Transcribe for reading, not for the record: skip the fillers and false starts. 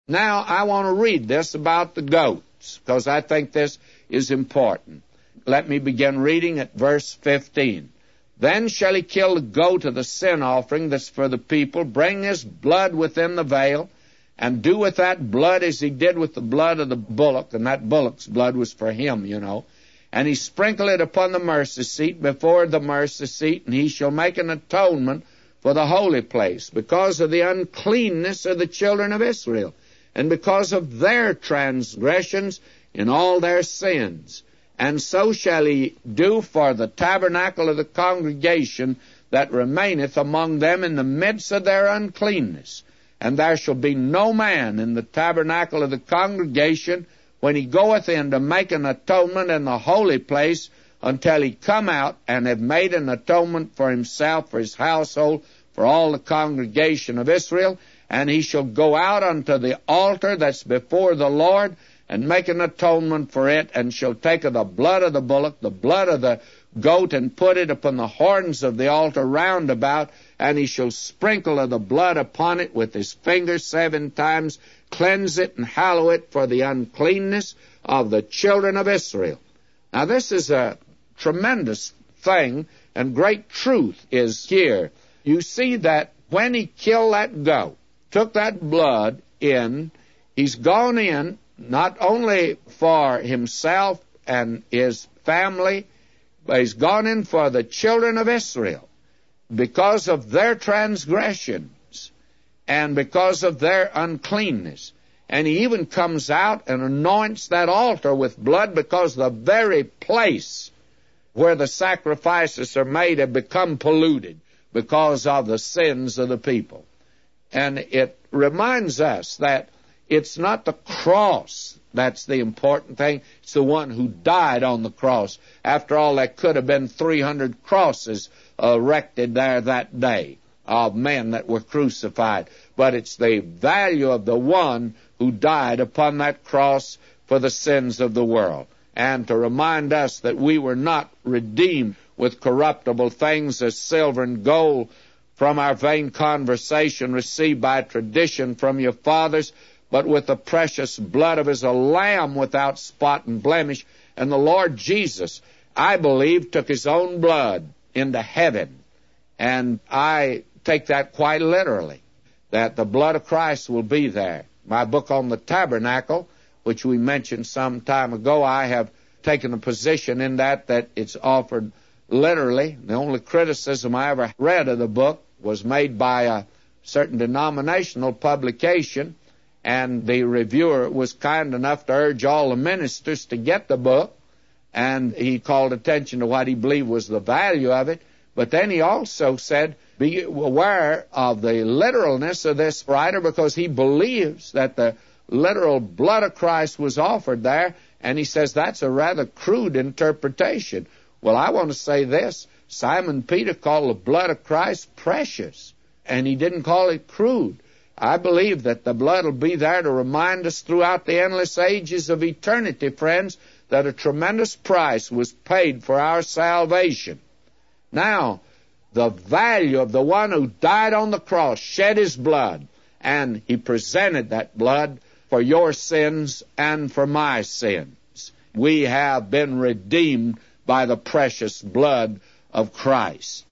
Now, I want to read this about the goats, because I think this is important. Let me begin reading at verse 15. Then shall he kill the goat of the sin offering that's for the people, bring his blood within the veil, and do with that blood as he did with the blood of the bullock, and that bullock's blood was for him, you know. And he sprinkle it upon the mercy seat, before the mercy seat, and he shall make an atonement for the holy place, because of the uncleanness of the children of Israel, and because of their transgressions in all their sins. And so shall he do for the tabernacle of the congregation that remaineth among them in the midst of their uncleanness. And there shall be no man in the tabernacle of the congregation when he goeth in to make an atonement in the holy place, until he come out and have made an atonement for himself, for his household, for all the congregation of Israel. And he shall go out unto the altar that's before the Lord, and make an atonement for it, and shall take of the blood of the bullock, the blood of the goat, and put it upon the horns of the altar round about, and he shall sprinkle of the blood upon it with his finger 7 times, cleanse it and hallow it for the uncleanness of the children of Israel. Now this is a tremendous thing, and great truth is here. You see that when he killed that goat, took that blood in, he's gone in not only for himself and his family, but he's gone in for the children of Israel because of their transgressions and because of their uncleanness. And he even comes out and anoints that altar with blood, because the very place where the sacrifices are made have become polluted because of the sins of the people. And it reminds us that it's not the cross that's the important thing. It's the one who died on the cross. After all, there could have been 300 crosses erected there that day of men that were crucified. But it's the value of the one who died upon that cross for the sins of the world. And to remind us that we were not redeemed with corruptible things as silver and gold from our vain conversation received by tradition from your fathers, but with the precious blood of as a lamb without spot and blemish. And the Lord Jesus, I believe, took his own blood into heaven. And I take that quite literally, that the blood of Christ will be there. My book on the tabernacle, which we mentioned some time ago, I have taken a position in that it's offered literally. The only criticism I ever read of the book was made by a certain denominational publication, and the reviewer was kind enough to urge all the ministers to get the book, and he called attention to what he believed was the value of it. But then he also said, be aware of the literalness of this writer, because he believes that the literal blood of Christ was offered there, and he says that's a rather crude interpretation. Well, I want to say this. Simon Peter called the blood of Christ precious, and he didn't call it crude. I believe that the blood will be there to remind us throughout the endless ages of eternity, friends, that a tremendous price was paid for our salvation. Now, the value of the one who died on the cross, shed his blood, and he presented that blood for your sins and for my sins. We have been redeemed by the precious blood of Christ.